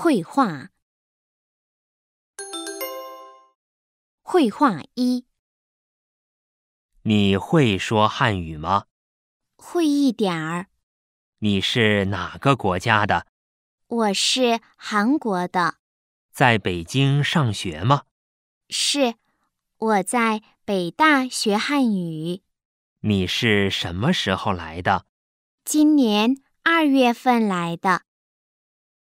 绘画。绘画一。 你会说汉语吗？ 会一点儿。 你是哪个国家的？ 我是韩国的。 在北京上学吗？ 是，我在北大学汉语。 你是什么时候来的？ 今年2月份来的。